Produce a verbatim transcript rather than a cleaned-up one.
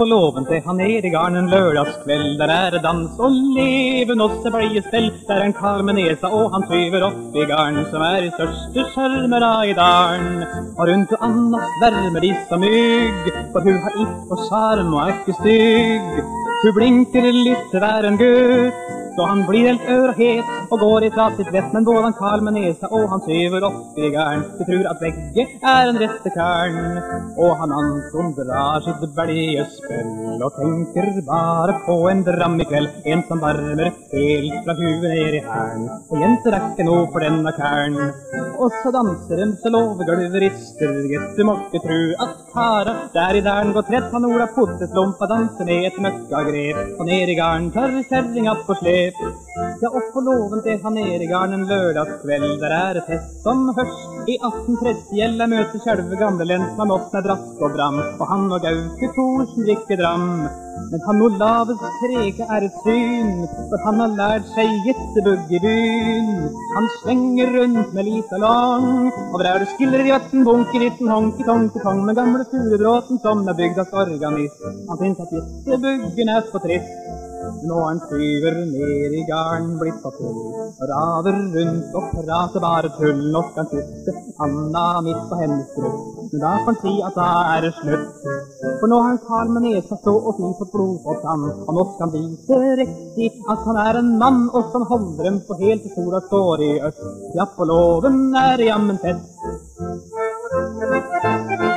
låven til han er i garn en lørdagskveld. Der er det dans og leven og se bleiestell. Der er en kar med nesa og han tyver opp i garn, som er i største skjermera i dalen. Og rundt og anna svermer de som mygg, for hun har ikke og sjarm og er ikke stygg. Hun blinker litt til hver en gutt, så han blir helt ør og het og går ifra sitt vett. Men både han Karl med nesa og han syver opp i garn, de tror at begge er en rette karn. Og han Anton drar sitt belge spill og tenker bare på en dram i kveld, en som varmer helt fra huet ned i hæren. Og jenter er ikke noe for denne karn. Og så danser de så lovegulvet rister, gitt du må ikke tru at kara der i dæren går trett. Han Ola Potteslumpa danser med et møkkagrep, og ned i garn tar kjerringa på slep. Ja, opp på låven til han er i garn en lørdagskveld. Der er det fest som hørs i atten tretti. Jeg møter selve gamle lensmann oss med drask og bram, og han og Gauke Thorsen drikker dram. Men han Olaves trege er et syn, for han har lært seg gittebugg i byen. Han svenger rundt med lita lang, og der er det skiller i vatten, bunker i den honk i tonk i tong. Med gamle furebråten som er bygdas organist, han finnes at gittebuggen er så trist. Nå han syver ned i garn, blitt så full, og raver rundt og prater bare tull. Nå skal han kysse Anna midt på hennes bryst, men da får han si at da er det slutt. For nå har han Karl med nesa så og fi fått blod på tann, og nå skal han vise riktig at han er en mann, og så han holder dem på helt til sola står i øst. Ja, på låven er det jammen fest.